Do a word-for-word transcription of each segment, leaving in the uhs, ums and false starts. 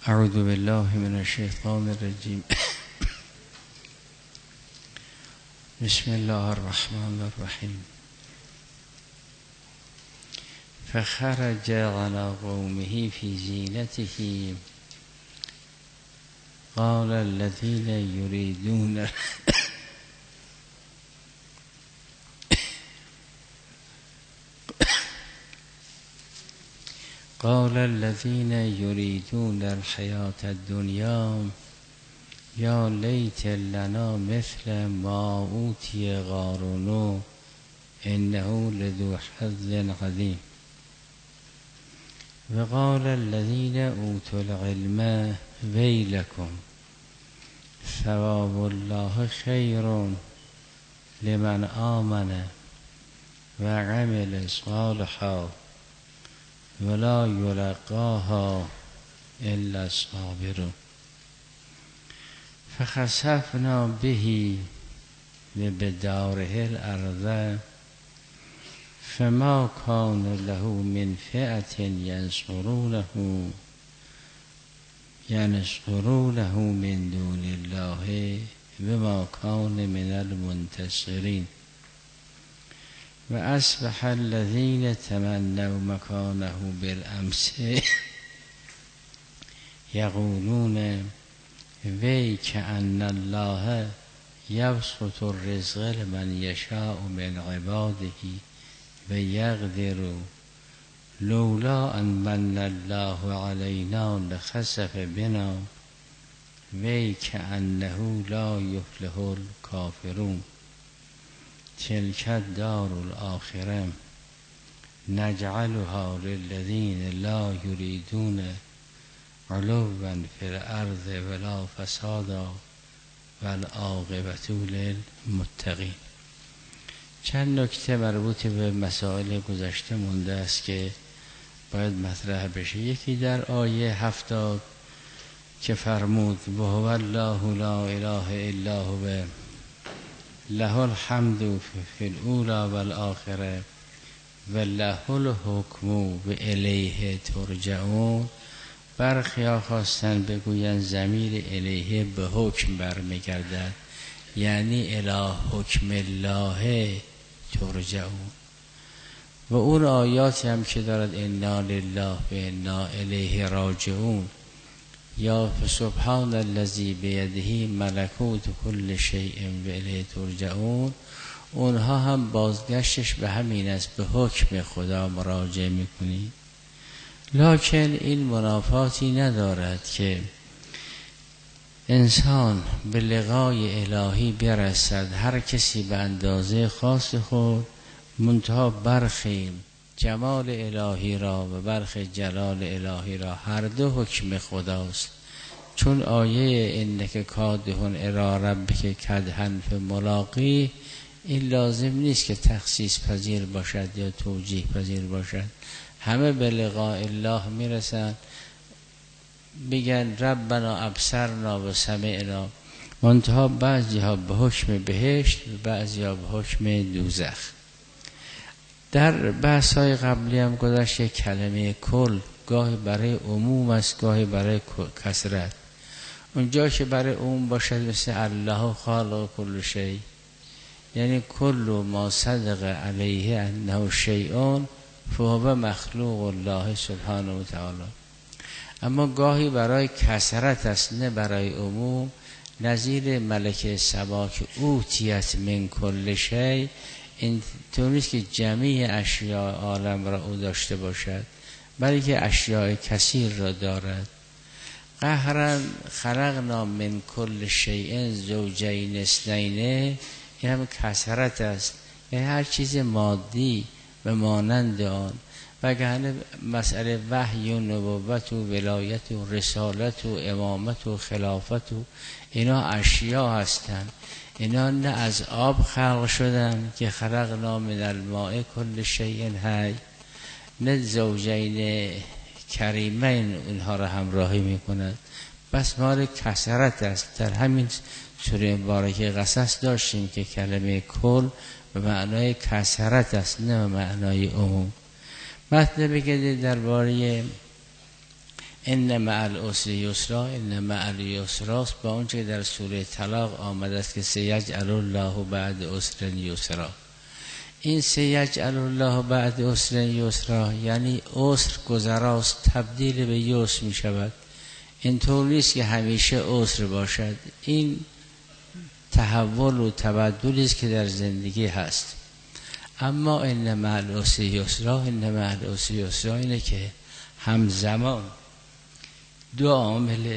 اعوذ بالله من الشیطان الرجیم. بسم الله الرحمن الرحیم. فخرج على قومه في زینته قال الذين يريدون قال الذين يريدون الحياة الدنيا يا ليت لنا مثل ما أوتي قارون إنه لذو حظ عظيم. وقال الذين أوتوا العلم ويلكم ثواب الله خير لمن آمن وعمل صالحا ولا يلقاها إلا الصابرون. فخسفنا به وبداره الأرض فما كان له من فئة ينصرونه ينصرونه من دون الله وما كان من المنتصرين. وأصبح الذين تمنوا مكانه بالأمس يقولون ويك أن الله يبسط الرزق لمن يشاء من عباده ويقدر لولا أن من الله علينا لخسف بنا ويك أنه لا يفلح الكافرون. تلك الدار الآخرة نجعلها للذين لا يريدون علوا في الأرض ولا فسادا والعاقبة للمتقین. چند نکته مربوط به مسائل گذشته مونده است که باید مطرح بشه. یکی در آیه هفتاد که فرمود و هو الله لا اله الا هو له الحمد فی الاولی والآخره و له الحکم و الیه ترجعون. برخی ها خواستن بگوین ضمیر الیه به حکم برمیگردد، یعنی الی حکم الله ترجعون. و اون آیاتی هم که دارد انا لله و انا الیه راجعون یا سبحان الذی بیده ملکوت کل شیء و الیه ترجعون، اونها هم بازگشتش به همین است، به حکم خدا مراجعه میکنی. لکن این منافاتی ندارد که انسان به لقای الهی برسد، هر کسی به اندازه خاص خود، منتها برخی جمال الهی را و برخی جلال الهی را هر دو حکم خداست. چون آیه انک کادحون الی ربک کدحن فملاقیه، این لازم نیست که تخصیص پذیر باشد یا توجیه پذیر باشد، همه به لقاء الله میرسن، بگن ربنا ابصرنا و سمعنا، منتها بعضی ها به حکم بهشت و بعضی ها به حکم دوزخ. در بحث های قبلی هم گذشته کلمه کل گاهی برای عموم است، گاهی برای کثرت. اونجا که برای عموم باشد مثل الله خالق کل شیء، یعنی کل ما صدق علیه انه شیء فهو مخلوق الله سبحانه و تعالی. اما گاهی برای کثرت است نه برای عموم، نظیر ملک سبا که اوتیت من کل شیء، این طور نیست که جمعی اشیاء عالم را او داشته باشد، بلکه اشیاء کثیر را دارد. قهرا خلقنا من کل شیء زوجین اثنین، این هم کثرت است، یعنی هر چیز مادی و مانند آن. وگرنه مسئله وحی و نبوت و ولایت و رسالت و امامت و خلافت و اینا اشیاء هستند. اینا نه از آب خلق شدن که خلقنا من الماء کل شیء حی، نه زوجین کریمین اینها را همراهی میکند، بس مال کثرت است. در همین سوره مبارکه قصص داشتیم که کلمه کل به معنای کثرت است نه به معنای عموم. مطلبی که درباره ان مع العسر یسرا، ان مع العسر با اونچه که در سوره طلاق آمده است که سیجعل الله بعد عسر یسرا. این سیجعل الله بعد عسر یسرا یعنی عسر گذراست تبدیل به یسر می شود. اینطور نیست که همیشه عسر باشد، این تحول و تبدلی است که در زندگی هست. اما ان مع العسر یسرا، ان مع العسر یسرا اینه که همزمان دو عامل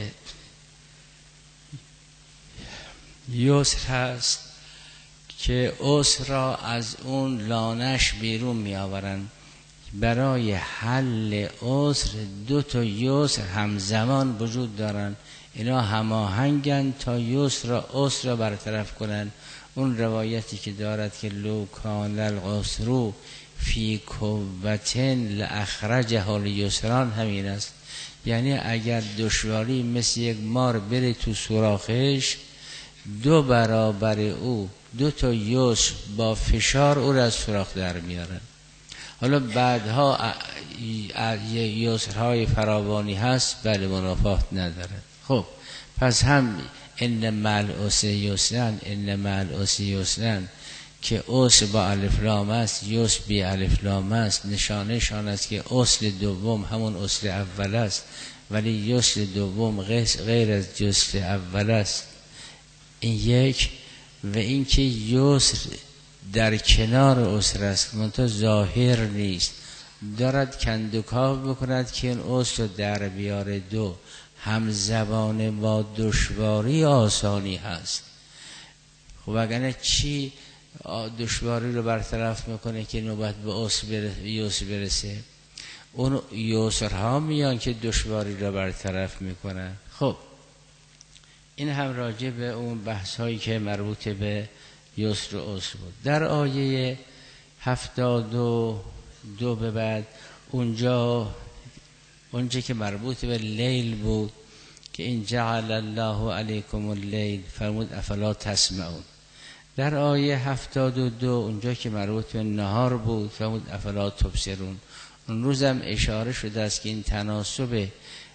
یسر هست که عسر را از اون لانش بیرون می آورند. برای حل عسر دو تا یسر همزمان وجود دارند، اینا هماهنگند تا یسر را عسر را برطرف کنند. اون روایتی که دارد که لو کان العسر فی کوتن لاخرجه الیسران همین است. یعنی اگر دشواری مثل یک مار بره تو سوراخش، دو برابر او دو تا یسر با فشار او را از سوراخ در میارن. حالا بعدها یسرهای فراوانی هست، بله منافات ندارد. خب پس هم ان مع العسر یسرا، ان مع العسر یسرا که عسر با الف لام است، یسر بی الف لام است، نشانهشان است که عسر دوم همون عسر اول است، ولی یسر دوم غیر از یسر اول است. این یک. و این که یسر در کنار عسر است منتها ظاهر نیست، دارد کندوکاو بکند که این عسر در بیار. دو هم زبان با دشواری آسانی هست. خب اگر چی دشواری رو برطرف میکنه که نوبت به عسر برسه، یسر برسه؟ اون یسرها میان که دشواری رو برطرف میکنن. خب این هم راجع به اون بحث هایی که مربوط به یسر و عسر بود. در آیه هفتاد و دو به بعد اونجا اونجا که مربوط به لیل بود که این جعل الله علیکم اللیل فرمود افلا تسمعون. در آیه هفتاد و دو اونجا که مربوط به نهار بود فرمود افلا تبصرون. اون روزم اشاره شده است که این تناسب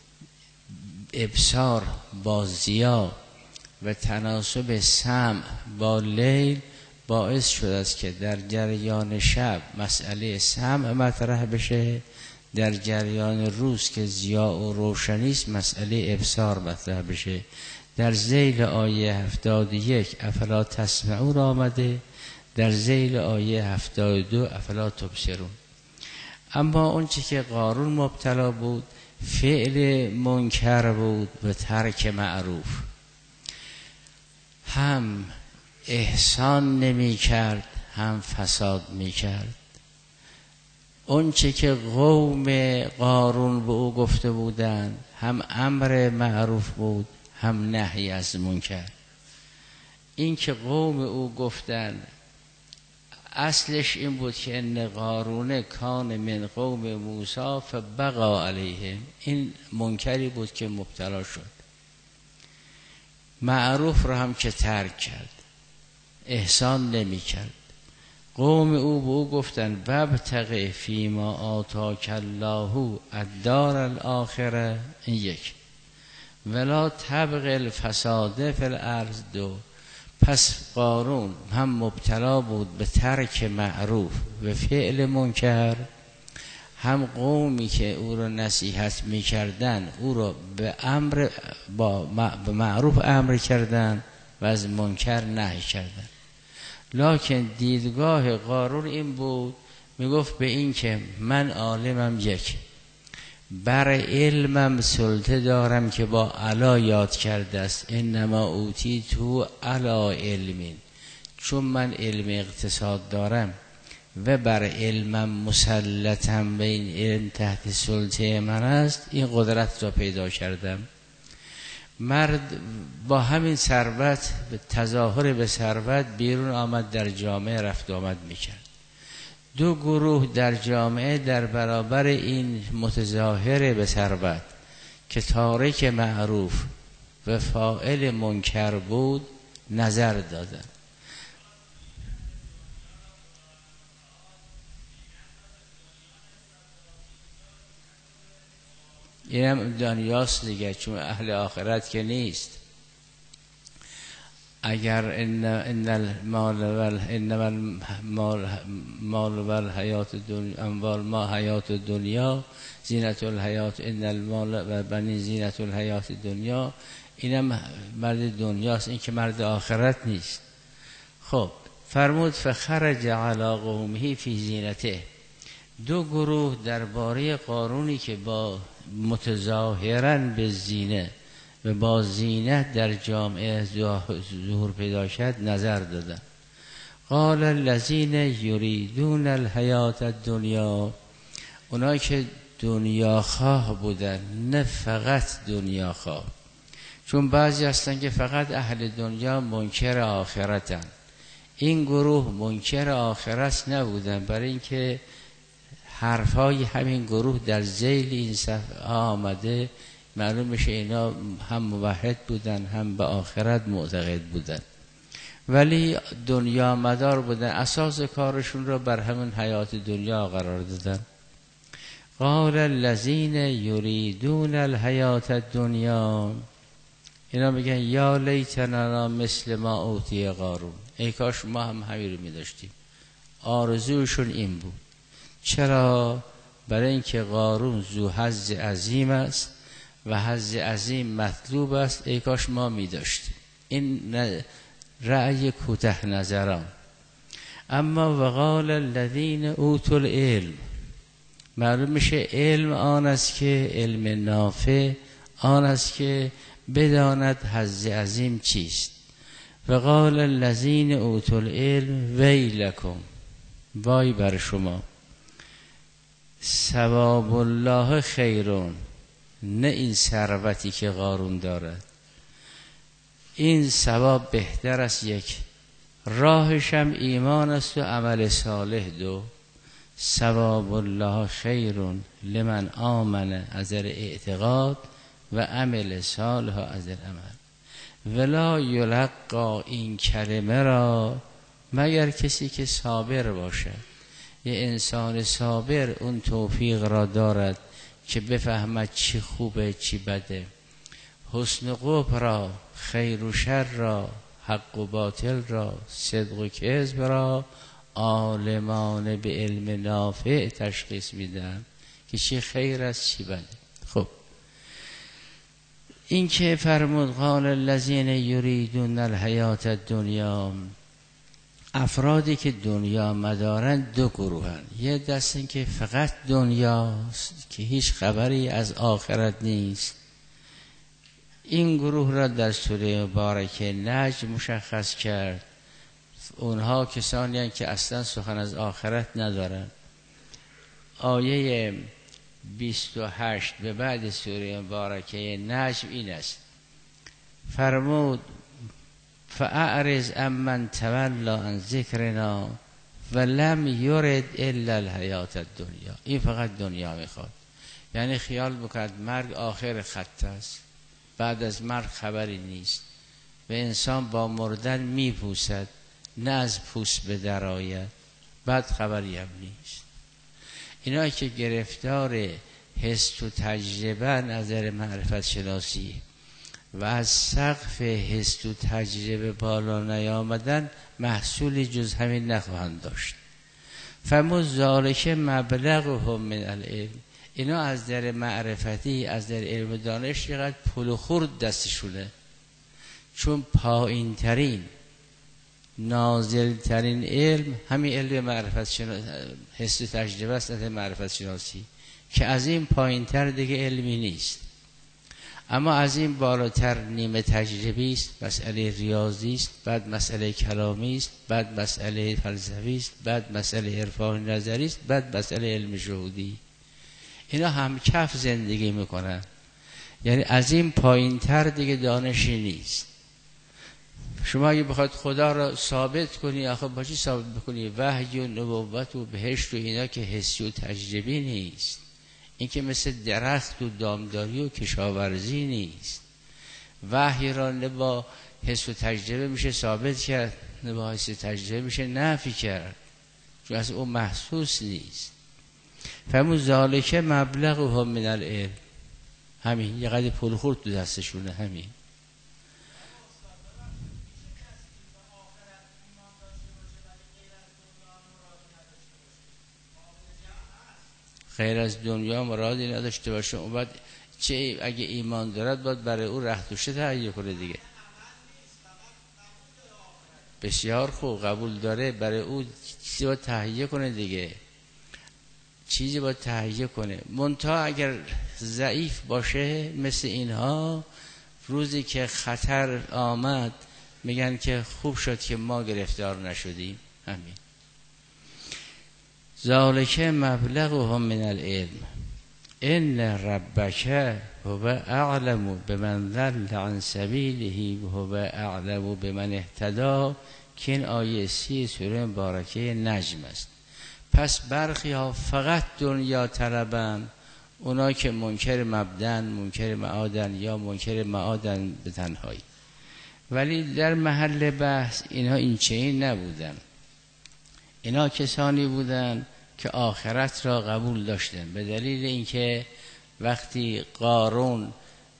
ابصار با ضیا و تناسب سمع با لیل باعث شده است که در جریان شب مسئله سمع مطرح بشه، در جریان روز که ضیا و روشنی است مسئله ابصار مطرح بشه. در ذیل آیه هفتاد و یک افلا تسمعون آمده، در ذیل آیه هفتاد و دو افلا تبصرون. اما اون چی که قارون مبتلا بود فعل منکر بود و ترک معروف. هم احسان نمی کرد هم فساد می کرد. اون چی که قوم قارون به او گفته بودند هم امر معروف بود هم نهی از منکر. این که قوم او گفتند اصلش این بود که ان قارون کان من قوم موسی فبغى علیهم، این منکری بود که مبتلا شد. معروف را هم که ترک کرد، احسان نمی کرد. قوم او به او گفتن وابتغ فیما آتاک الله الدار الاخره، این یک. ولا تبغ الفساد فی الارض، دو. پس قارون هم مبتلا بود به ترک معروف و فعل منکر، هم قومی که او را نصیحت میکردن او را به امر با معروف امر کردن و از منکر نهی کردن. لکن دیدگاه قارون این بود، میگفت به این که من عالمم، یک بر علمم سلطه دارم که با علا یاد کرده است، انما اوتی تو علا علمین، چون من علم اقتصاد دارم و بر علمم مسلطم به این علم تحت سلطه من است، این قدرت را پیدا کردم. مرد با همین ثروت به تظاهر به ثروت بیرون آمد، در جامعه رفت آمد میکرد. دو گروه در جامعه در برابر این متظاهر به ثروت که تارک معروف و فاعل منکر بود نظر دادند. اینم دنیاست دیگه، چون اهل آخرت که نیست. اگر ان ان المال و انما المال مال و الحیات دنیا اموال ما حیات دنیا زینت الحیات ان المال و بنی زینت الحیات دنیا، اینم مرد دنیاست، این که مرد آخرت نیست. خب فرمود فخرج علی قومه فی زینته. دو گروه درباره قارونی که با متظاهراً به زینه و با زینت در جامعه ظهور پیدا شد نظر دادن. قال الذین یریدون الحیات الدنیا، اونایی که دنیا خواه بودن، نه فقط دنیا خواه، چون بعضی هستن که فقط اهل دنیا منکر آخرتن. این گروه منکر آخرت نبودن، برای اینکه حرفای همین گروه در ذیل این صفحه آمده، معلوم میشه اینا هم موحد بودن هم به آخرت معتقد بودن، ولی دنیا مدار بودن، اساس کارشون رو بر همین حیات دنیا قرار دادن. قال الذین یریدون الحیات الدنیا، اینا میگن یا لیتنا مثل ما اوتی قارون، ای کاش ما هم همین رو میداشتیم. آرزوشون این بود. چرا؟ برای اینکه قارون ذو حظ عظیم است و حظ عظیم مطلوب است، ای کاش ما می داشتیم. این رأی کوته نظران. اما وقال الذین اوتوا العلم، معلوم میشه علم آن است که علم نافع آن است که بداند حظ عظیم چیست. وقال الذین اوتوا العلم ویلکم، وای بر شما، ثواب الله خیرون، نه این ثروتی که قارون دارد، این ثواب بهتر است. یک راهش هم ایمان است و عمل صالح. دو ثواب الله خیرون لمن آمن از اعتقاد و عمل صالح از عمل. ولا یلقا، این کلمه را مگر کسی که صابر باشد. یه انسان صابر اون توفیق را دارد که بفهمد چی خوبه چی بده، حسن قبح را، خیر و شر را، حق و باطل را، صدق و کذب را عالمان به علم نافع تشخیص میدن که چی خیر است چی بده. خب این که فرمود قال الذین یریدون الحیات الدنیا، افرادی که دنیا مدارن دو گروهن. یه دست این که فقط دنیاست که هیچ خبری از آخرت نیست. این گروه را در سوره مبارکه نجم مشخص کرد. اونها کسانی هستند که اصلا سخن از آخرت ندارن. آیه بیست و هشت به بعد سوره مبارکه نجم این است، فرمود فاعرض عمن تولی عن ذکرنا ولم یرد الا الحیات الدنیا. این فقط دنیا میخواد، یعنی خیال بکرد مرگ آخر خط است، بعد از مرگ خبری نیست و انسان با مردن میپوسد، نه از پوست به در آید، بعد خبری هم نیست. اینا که گرفتار حس و تجربه نظر معرفت شناسی و از سقف حس و تجربه بالا نیامدن، محصولی جز همین نخواهند داشت. فمو ذالک مبلغهم من العلم، اینا از در معرفتی، از در علم دانش چقدر پول و خورد دستشونه، چون پایین ترین نازل ترین علم همین علم معرفت شناسی، حس و تجربه است، از معرفت شناسی، که از این پایین تر دیگه علمی نیست. اما از این بالاتر نیمه تجربی است، مسئله ریاضی است، بعد مسئله کلامی است، بعد مسئله فلسفی است، بعد مسئله عرفان نظری است، بعد مسئله علم شهودی. اینا هم کف زندگی میکنن، یعنی از این پایین تر دیگه دانشی نیست. شما اگه بخواد خدا را ثابت کنی، آخه با چی ثابت بکنی؟ وحی و نبوت و بهشت و اینا که حسی و تجربی نیست. این که مثل درخت و دامداری و کشاورزی نیست. وحی را نه با حس و تجربه میشه ثابت کرد، نه با حس و تجربه میشه نفی کرد، چون اصلا اون محسوس نیست. فمو ذالک مبلغهم من العلم، همین، یه قدر پول خورد تو دستشونه. همین. غیر از دنیا مرادی نداشته باشه، اون بعد چه اگه ایمان دارد باید برای او ره دوشه تهیه کنه دیگه. بسیار خوب، قبول داره، برای او چیزی باید تهیه کنه دیگه، چیزی باید تهیه کنه. منتها اگر ضعیف باشه مثل اینها، روزی که خطر آمد میگن که خوب شد که ما گرفتار نشدیم. همین. ذالک مبلغهم من العلم ان ربک هو اعلم بمن ضل عن سبیله و هو اعلم بمن اهتدی، که این آیه سی سوره مبارکه نجم است. پس برخی ها فقط دنیا طلبن، اونا که منکر مبدن، منکر معادن یا منکر معادن به تنهایی. ولی در محل بحث اینها این چنین نبودن. اینا کسانی بودن که آخرت را قبول داشتن، به دلیل اینکه وقتی قارون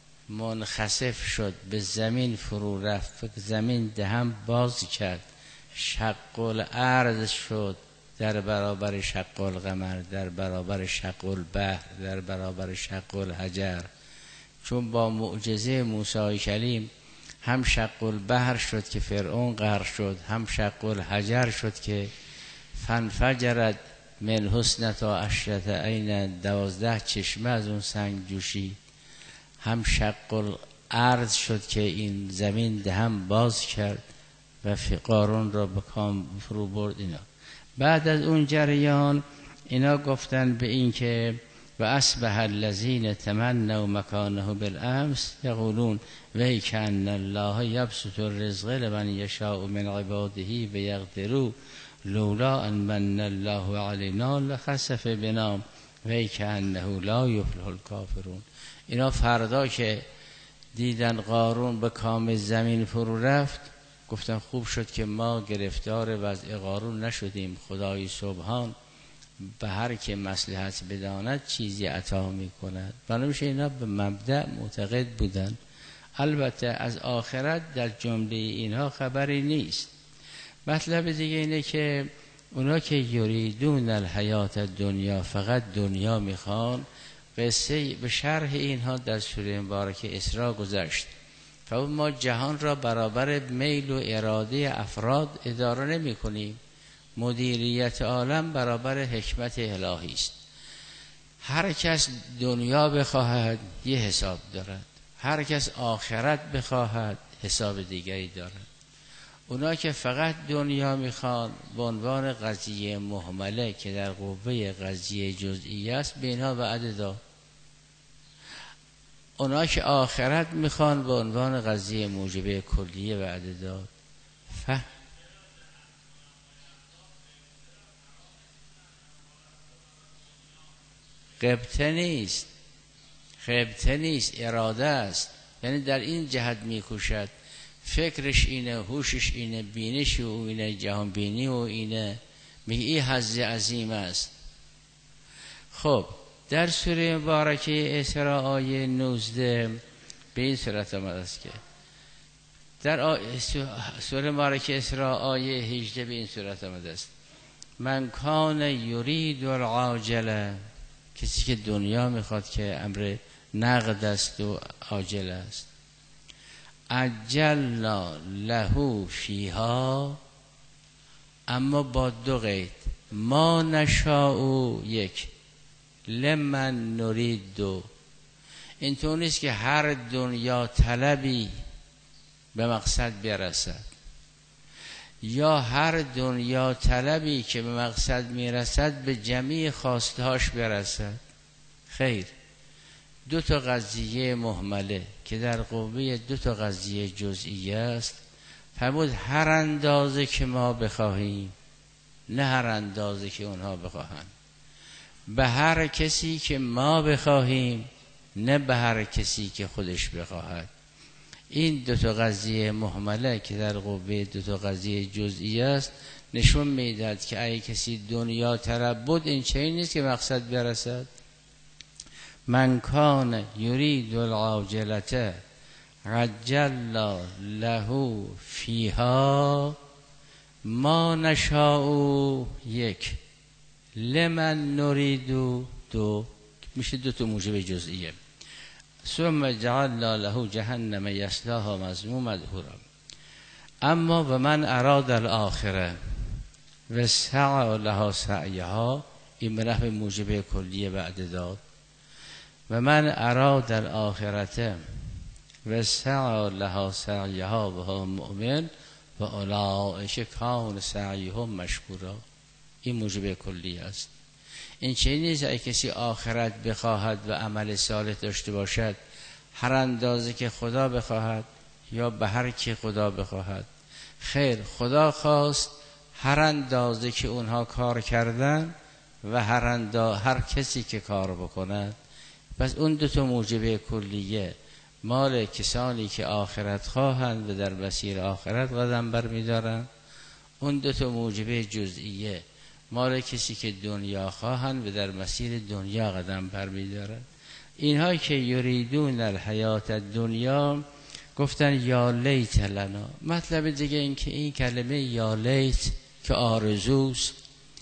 منخسف شد، به زمین فرو رفت، زمین دهم باز کرد، شق الارض شد در برابر شق القمر، در برابر شق البحر، در برابر شق الحجر. چون با معجزه موسی کلیم هم شق البحر شد که فرعون غرق شد، هم شق الحجر شد که فانفجرت من حسنتا عشرت عین، دوازده چشمه از اون سنگ جوشی، هم شق الارض شد که این زمین دهم باز کرد و قارون را به کام فرو برد. اینا بعد از اون جریان اینا گفتن به این که و اصبح الذین تمنوا مکانه بالامس یقولون وی کان الله یبسط الرزق لمن یشاء من عباده و یقدر لولا ان من الله علینا لخسف بنا وی کانه لا یفلح الکافرون. اینا فردا که دیدن قارون به کام زمین فرو رفت، گفتن خوب شد که ما گرفتار وضع قارون نشدیم. خدای سبحان به هر که مصلحت بداند چیزی عطا می کند. بنابراین اینا به مبدأ معتقد بودن. البته از آخرت در جمله اینها خبری نیست. مطلب دیگه اینه که اونا که یریدون الحیات دنیا، فقط دنیا میخوان، قصه به شرح اینها در سوره مبارکه اسراء گذشت. فاون ما جهان را برابر میل و اراده افراد اداره نمی کنیم. مدیریت عالم برابر حکمت الهی است. هر کس دنیا بخواهد یه حساب دارد، هر کس آخرت بخواهد حساب دیگری دارد. اونا که فقط دنیا میخوان به عنوان قضیه مهمله که در قوه قضیه جزئی است، به اینها وعده داد. اونا که آخرت میخوان به عنوان قضیه موجبه کلیه وعده داد. فهم غبطه نیست، غبطه نیست، اراده است. یعنی در این جهت میکوشد، فکرش اینه، هوشش اینه، بینش او اینه، جهان بینی و اینه، میگه این حظ عظیم است. خب در سوره مبارکه اسراء آیه نوزده به این صورت آمده است که در سوره مبارکه اسراء آیه هجده به این صورت آمده است: من کان یرید العاجله، کسی که دنیا میخواد که امر نقد است و عاجل است، عجلنا له فیها، اما با دو قید، ما نشاء یک، لمن نرید دو. اینطور نیست که هر دنیا طلبی به مقصد برسد، یا هر دنیا طلبی که به مقصد میرسد به جمیع خواستهاش برسد. خیر، دو تا قضیه مهمله که در قوه دو تا قضیه جزئی است. فرمود هر اندازه که ما بخواهیم، نه هر اندازه که اونها بخواهند. به هر کسی که ما بخواهیم، نه به هر کسی که خودش بخواهد. این دو تا قضیه مهمله که در قوه دو تا قضیه جزئی است نشون میدهد که اگه کسی دنیا طلب بود، این چنین نیست که مقصد برسد. من کان یرید العاجلة عجلنا له فیها ما نشاء یک لمن نرید دو، میشه دو تا موجب جزئیه. ثم جعلنا له جهنم یصلاها مذموما مدحورا. اما و من اراد الاخره و سعی لها سعیها، این به نحو موجب کلیه بعد داد. و من اراد الاخرته و سعی لها سعیها و هو مؤمن و اولئک کان سعیهم مشکورا، این موجب کلیه است. این چه نیست اگه کسی آخرت بخواهد و عمل صالح داشته باشد هر اندازه که خدا بخواهد یا به هر کی خدا بخواهد. خیر، خدا خواست هر اندازه که اونها کار کردن و هر اندازه هر کسی که کار بکند. پس اون دو تا موجب کلیه مال کسانی که آخرت خواهند و در مسیر آخرت قدم برمی‌دارند. اون دو تا موجب جزئیه مال کسی که دنیا خواهند و در مسیر دنیا قدم برمی‌دارند. اینها که یریدون الحیات الدنیا گفتن یا لیت لنا. مطلب دیگه این که این کلمه یا لیت که آرزوست.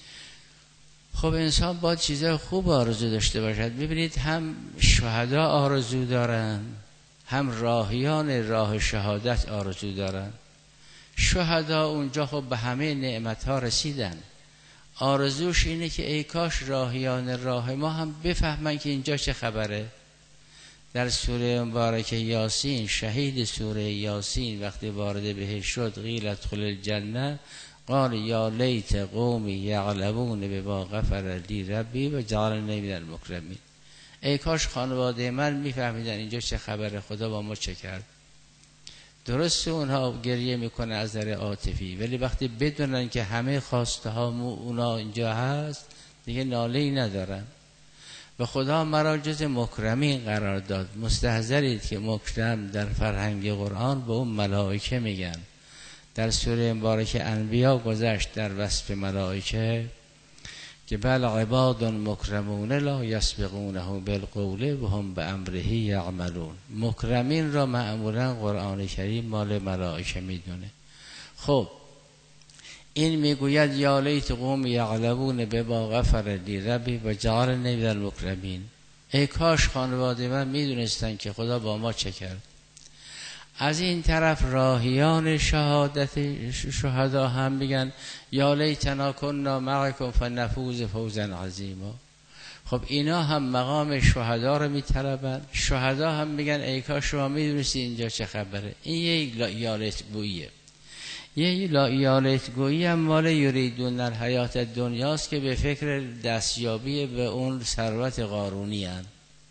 خب انسان باید چیزای خوب آرزو داشته باشد. ببینید هم شهدا آرزو دارن، هم راهیان راه شهادت آرزو دارن. شهدا اونجا خب به همه نعمتها رسیدن، آرزوش اینه که ای کاش راهیان راه ما هم بفهمن که اینجا چه خبره. در سوره مبارکه یاسین، شهید سوره یاسین وقتی وارد بهش شد قیل ادخل الجنه قال یا لیت قومی یعلمون بما غفر لی ربی و جعلنی من المکرمین. ای کاش خانواده من میفهمیدن اینجا چه خبره، خدا با ما چه کرد. درسته اونها گریه میکنه از نظر عاطفی، ولی وقتی بدونن که همه خواسته ها اونا اینجا هست دیگه ناله‌ای ندارن. و خدا مرا جز مکرمین قرار داد. مستحضرید که مکرم در فرهنگ قرآن به اون ملائکه میگن. در سوره مبارکه انبیا گذشت در وصف ملائکه که بل عباد مکرمون لا یسبقونه بالقول و هم بامره یعملون. مکرمین را معمولا قرآن کریم مال ملائکه میدونه. خب این میگوید یا لیت قوم یعلمون بما غفر لی ربی و جعلنی من المکرمین. ای کاش خانواده من میدونستن که خدا با ما چه کرد. از این طرف راهیان شهادت شهدا هم میگن یا لیتنا کننا معکم فنفوز فوزا عظیما. خب اینا هم مقام شهدا رو میطلبن. شهدا هم میگن ای کاش شما میدونستی اینجا چه خبره. این یک یالت گوییه. یه یالت گویی هم مال یریدون الحیات دنیاست که به فکر دستیابی به اون ثروت قارونی هن.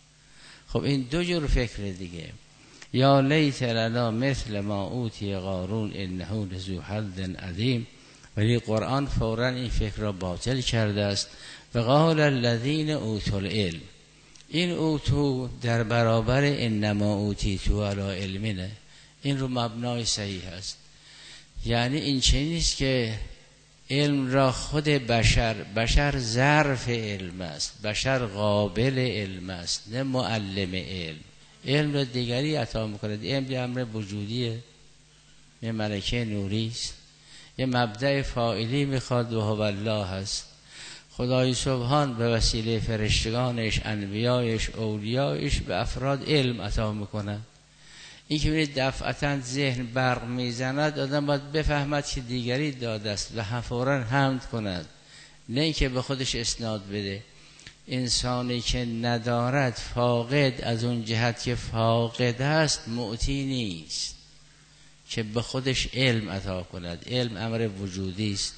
خب این دو جور فکر دیگه. یا لیت لنا مثل ما اوتی قارون انه لذو حظ عظیم. ولی قرآن فوراً این فکر را باطل کرده است. و قال الذین اوتوا العلم، این اوتو در برابر انما اوتیتو علی علمینه. این رو مبنای صحیح است. یعنی این چه نیست که علم را خود بشر، بشر ظرف علم است، بشر قابل علم است نه معلم علم. علم را دیگری عطا میکنه. علم یه امر وجودیه، یه ملکه نوری است، یه مبدأ فاعلی میخواد و هو الله هست. خدای سبحان به وسیله فرشتگانش، انبیایش، اولیایش به افراد علم عطا میکنه. این که بینید دفعتاً ذهن برق میزند آدم باید بفهمد که دیگری داده است و هم فوراً حمد کند، نه اینکه به خودش اسناد بده. انسانی که ندارد فاقد از اون جهت که فاقد است معطی نیست که به خودش علم عطا کند. علم امر وجودی است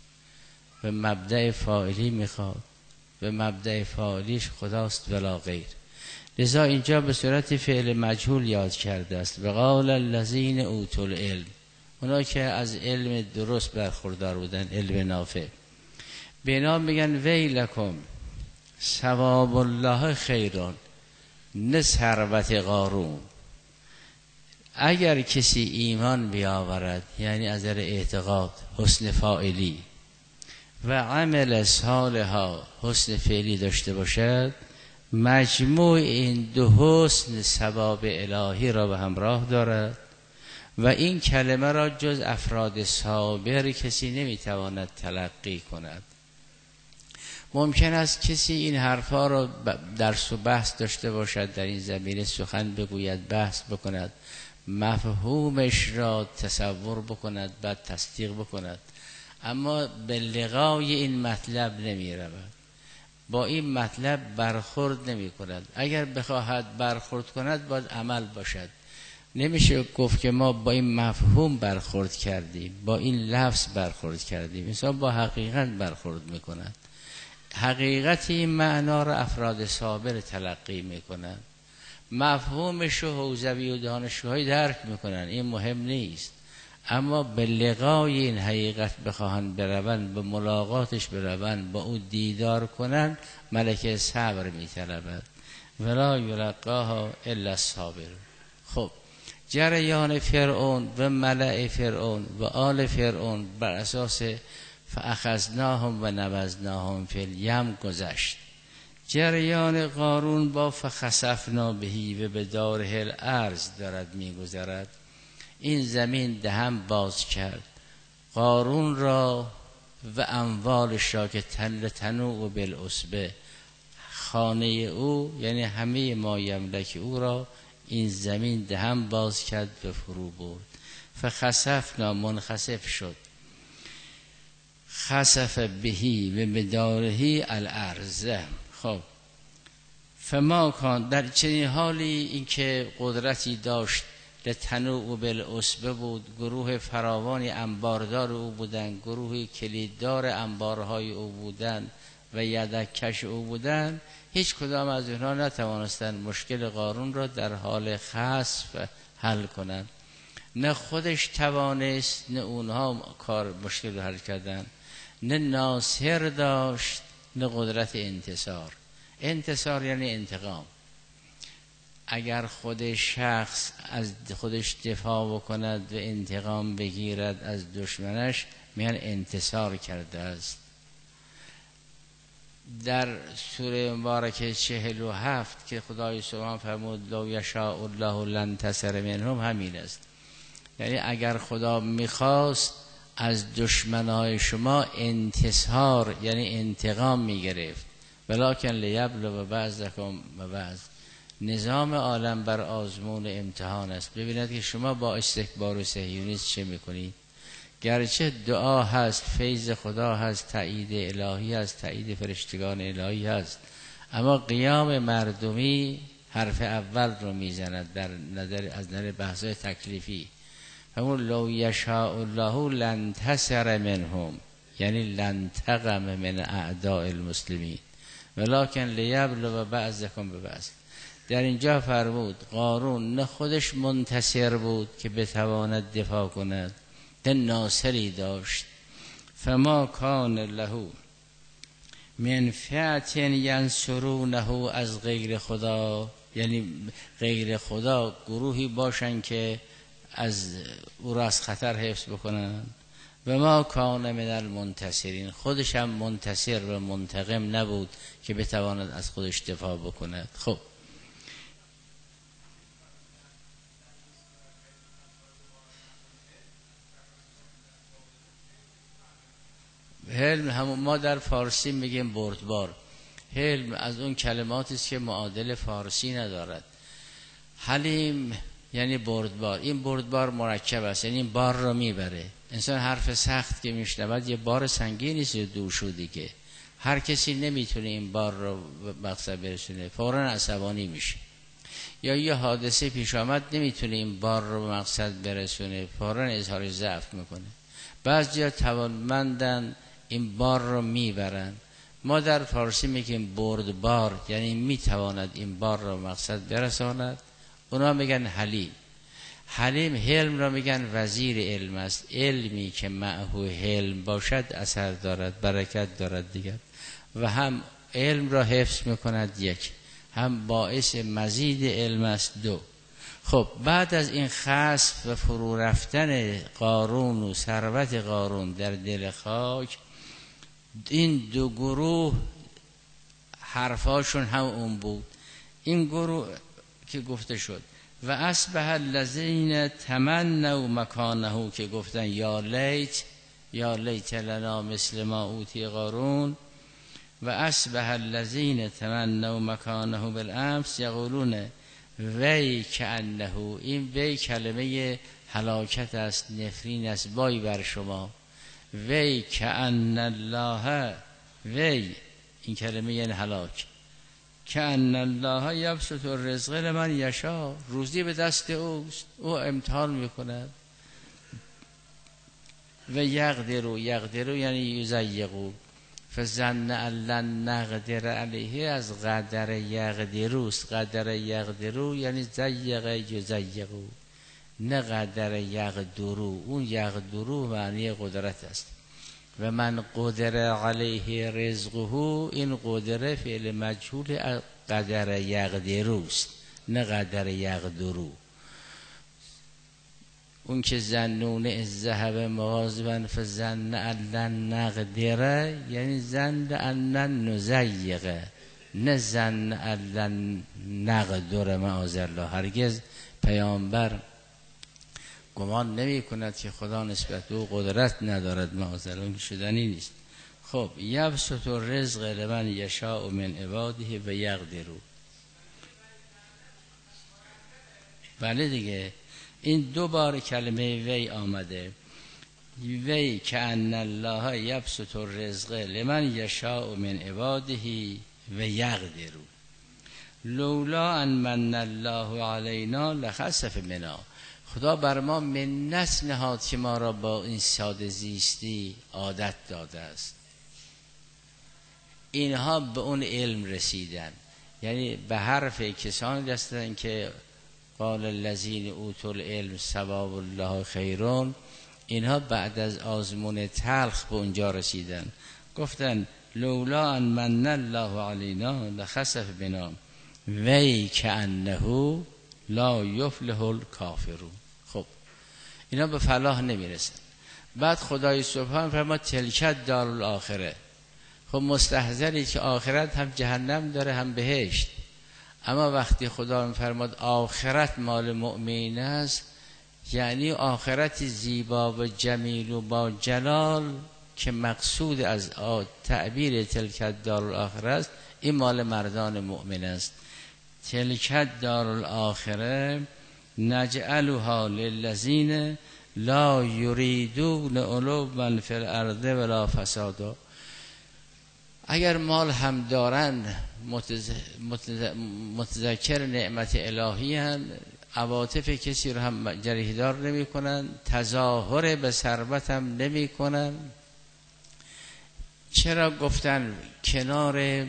و مبدأ فاعلی میخواد و مبدأ فاعلیش خداست ولا غیر. لذا اینجا به صورت فعل مجهول یاد کرده است. و قال الذین اوتوا العلم، اونا که از علم درست برخوردار بودن، علم نافع. به اینا میگن ویلکم ثواب الله خیرون، نه ثروت قارون. اگر کسی ایمان بیاورد، یعنی از نظر اعتقاد حسن فاعلی و عمل صالحا حسن فعلی داشته باشد، مجموع این دو حسن ثواب الهی را به همراه دارد و این کلمه را جز افراد صابر کسی نمیتواند تلقی کند. ممکن است کسی این حرفا را درس و بحث داشته باشد، در این زمینه سخن بگوید، بحث بکند، مفهومش را تصور بکند، بعد تصدیق بکند، اما به لقای این مطلب نمی رود، با این مطلب برخورد نمی کند. اگر بخواهد برخورد کند باید عمل باشد. نمیشه گفت که ما با این مفهوم برخورد کردیم، با این لفظ برخورد کردیم. انسان با حقیقت برخورد میکند. حقیقت این معنا را افراد صابر تلقی میکنند، مفهومش رو حوزوی و دانشجوهای درک میکنن، این مهم نیست، اما به لقای این حقیقت بخواهند بروند، به ملاقاتش بروند، با او دیدار کنند، ملکه صبر میطلبد. ولا یلقاها الا الصابر. خب جریان فرعون و ملأ فرعون و آل فرعون بر اساس فاخذناهم و نبذناهم فی الیم گذشت. جریان قارون با فخسفنا بهی و به داره الارض دارد میگذرد. این زمین دهن باز کرد قارون را و اموالش را که تن تنوع بالعصبه، خانه او یعنی همه ما یملک او را این زمین دهن باز کرد و فرو برد. فخسفنا منخسف شد، خسف بهی و بدارهی الارض. خب فما کان، در چنین حالی این که قدرتی داشت لتنوع بالعصبه بود، گروه فراوانی انباردار او بودند، گروه کلیددار انبارهای او بودند و یدکش او بودند، هیچ کدام از اینها نتوانستند مشکل قارون را در حال خسف حل کنند. نه خودش توانست، نه اونها کار مشکل رو حل کردن، نه ناصر داشت، نه قدرت انتصار. انتصار یعنی انتقام. اگر خود شخص از خودش دفاع بکند و انتقام بگیرد از دشمنش، میان انتصار کرده است. در سوره مبارکه چهل و هفت که خدای سبحان فرمود لو یشاء الله لانتصر منهم، همین است. یعنی اگر خدا میخواست از دشمنای شما انتصار یعنی انتقام میگرفت، ولکن لیبلو بعضکم و بعض. نظام عالم بر آزمون امتحان است. ببینید که شما با استکبار و صهیونیسم چه میکنید. گرچه دعا هست، فیض خدا هست، تایید الهی هست، تایید فرشتگان الهی هست، اما قیام مردمی حرف اول رو میزند در نظر از نظر بحث‌های تکلیفی. همون لو یشاء الله لانتصر منهم، یعنی لانتقم من اعداء المسلمین ولکن لیبلو بعضکم ببعض. در اینجا فرمود قارون نه خودش منتصر بود که بتواند دفاع کند، نه ناصری داشت. فما کان له من فئة ینصرونه از غیر خدا، یعنی غیر خدا گروهی باشن که از او را از خطر حفظ بکنن. و ما کان من المنتصرین، خودش هم منتصر و منتقم نبود که بتواند از خودش دفاع بکند. خب حلم همون ما در فارسی میگیم بردبار. حلم از اون کلماتی است که معادل فارسی ندارد. حلیم یعنی بردبار. این بردبار مرکب است، یعنی این بار رو میبره. انسان حرف سخت که میشنود یه بار سنگینی است دور شدی که هر کسی نمیتونه این بار رو مقصد برسونه، فوراً عصبانی میشه. یا یه حادثه پیش آمد نمیتونه این بار رو مقصد برسونه، فوراً اظهار ضعف میکنه. بعضیا توانمندن این بار رو میبرن. ما در فارسی میگیم بردبار، یعنی میتواند این بار رو مقصد برساند. اونا میگن حلیم. حلیم حلم را میگن وزیر علم است. علمی که معهو حلم باشد اثر دارد، برکت دارد دیگر، و هم علم را حفظ میکند یک، هم باعث مزید علم است دو. خب بعد از این خسف و فرو رفتن قارون و ثروت قارون در دل خاک، این دو گروه حرفاشون هم اون بود. این گروه که گفته شد و اصبح الذین تمنوا مکانه که گفتن یا لیت یا لیت لنا مثل ما اوتی قارون، و اصبح الذین تمنوا مکانه بالامس یقولون وی کانه، این وی کلمه هلاکت است، نفرین است، وای بر شما. وی کان الله، وی این کلمه یعنی هلاک، کان الله یبسط الرزق لمن یشاء، روزی به دست اوست، او امتحان میکند. و یقدروا، یقدروا یعنی یضیقوا، فظن ان لن نقدر علیه از قدر یقدروست. قدر یقدرو یعنی ضیق یضیقوا، نه قدر یقدرو. اون یقدرو معنی قدرت است. و من قدر علیه رزقه، این قدره فعل مجهول قدر یقدروست، نه قدر یقدرو. اون که ظنون الذهب مغاضبا فظن ان لن نقدر، یعنی ظن ان نضیق، نه ظن ان لن نقدر معاذ الله. هرگز پیامبر گمان نمی کند که خدا نسبت به او قدرت ندارد، معاذ الله، این شدنی نیست. خب یبسط الرزق لمن یشاء من عباده و یقدر. بله دیگه، این دو بار کلمه وی آمده. وی کان الله یبسط الرزق لمن یشاء من عباده و یقدر لولا ان من الله علینا لخسف بنا. خدا بر ما منت نهاد که ما را با این ساده زیستی عادت داده است. اینها به اون علم رسیدن، یعنی به حرف کسانی رسیدن که قال الذین اوتوا العلم ثواب الله خیرون. اینها بعد از آزمون تلخ به اونجا رسیدن، گفتن لولا ان من الله علینا لخسف بنا وی کانه لا یفلح الکافرون. خب اینا به فلاح نمیرسن. بعد خدای سبحان فرما تلکت دار الاخره. خب مستحضری که آخرت هم جهنم داره هم بهشت، اما وقتی خدا میفرماد آخرت مال مؤمنین است، یعنی آخرت زیبا و جمیل و با جلال که مقصود از تعبیر تلکت دار الاخره است، این مال مردان مؤمن است. تلکت دار الاخره نجعلها للذین لا یریدون علوا فی الارض ولا فسادا. اگر مال هم دارن متذکر نعمت الهی هن، عواطف کسی رو هم جریحدار نمی کنن، تظاهر به ثروت هم نمی کنن. چرا گفتن کنار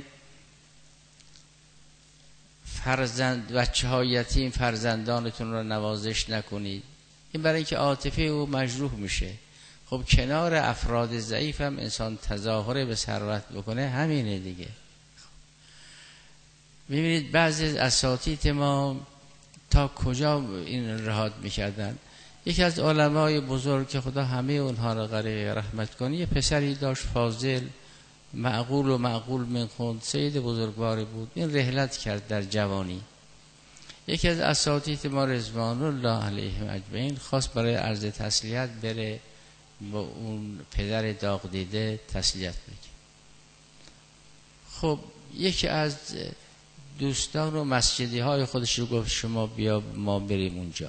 فرزند بچه های یتیم فرزندانتون رو نوازش نکنید؟ این برای اینکه عاطفه او مجروح میشه. خب کنار افراد ضعیف هم انسان تظاهر به ثروت بکنه، همینه دیگه. ببینید بعضی از اساتید ما تا کجا این رهات میکردن. یکی از علمای بزرگ که خدا همه اونها رو غریق رحمت کنه، یه پسری داشت فاضل، معقول و معقول میخوند، سید بزرگواری بود. این رحلت کرد در جوانی. یکی از اساتید ما رضوان الله علیهم اجمعین خواست برای عرض تسلیت بره با اون پدر داغ دیده تسلیت بگه. خب یکی از دوستان و مسجدی های خودش رو گفت شما بیا ما بریم اونجا.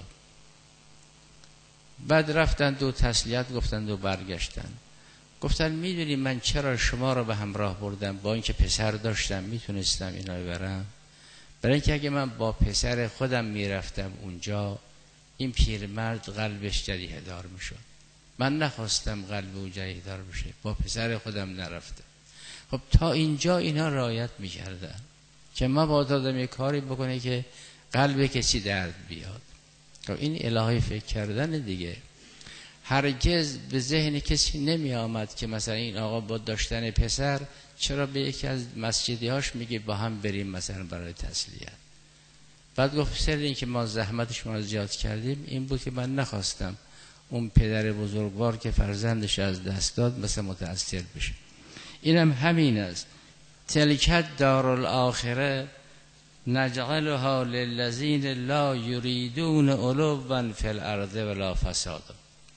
بعد رفتن دو تسلیت گفتن و برگشتن. گفتن میدونی من چرا شما رو به همراه بردم؟ با اینکه پسر داشتم میتونستم اینا ببرم، برای اینکه اگه من با پسر خودم میرفتم اونجا، این پیرمرد قلبش جریحه دار میشد. من نخواستم قلب او جریحه دار بشه، با پسر خودم نرفتم. خب تا اینجا اینا رعایت میکردن که ما با آدم یک کاری بکنه که قلب کسی درد بیاد. خب این الهی فکر کردن دیگه. هرگز به ذهن کسی نمی آمد که مثلا این آقا با داشتن پسر چرا به یکی از مسجدی هاش میگه با هم بریم مثلا برای تسلیت. بعد گفت سر این که ما زحمت شما زیاد کردیم این بود که من نخواستم اون پدر بزرگوار که فرزندش از دست داد مثلا متأثر بشه. اینم همین است. تلکت دار الاخره نجعلها للذین لا یریدون علوا فی الارض ولا فساد.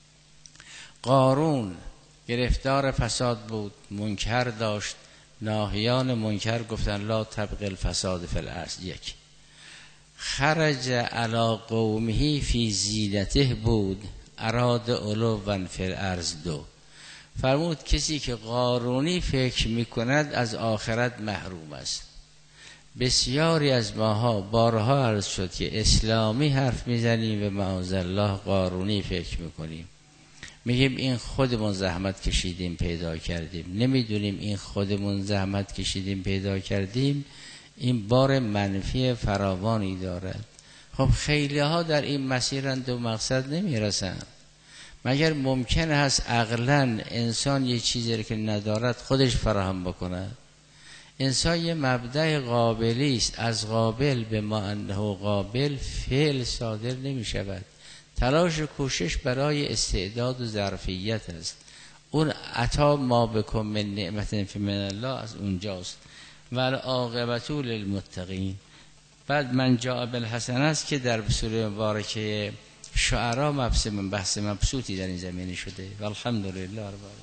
قارون گرفتار فساد بود، منکر داشت، ناهیان منکر گفتن لا تبغ الفساد فی الارض. یک خرج علی قومه فی زینته بود، اراد علوا فی الارض. دو فرمود کسی که قارونی فکر میکند از آخرت محروم است. بسیاری از ماها بارها عرض شد که اسلامی حرف میزنیم و معاذالله قارونی فکر میکنیم، میگیم این خودمون زحمت کشیدیم پیدا کردیم، نمیدونیم این خودمون زحمت کشیدیم پیدا کردیم این بار منفی فراوانی دارد. خب خیلی ها در این مسیرند و مقصد نمیرسند. مگر ممکن هست عقلاً انسان یه چیزی که ندارد خودش فراهم بکند؟ انسان یه مبدأ قابلی است، از قابل به ما انه قابل فعل صادر نمی شود. تلاش و کوشش برای استعداد و ظرفیت است. اون عطا ما بکن من نعمت فمن الله از اونجاست. والعاقبة للمتقین. بعد من جاء بالحسنه است که در سوره مبارکه شعراء مبحث من بحث مبسوطی در این زمینه شده. والحمدلله رب العالمین.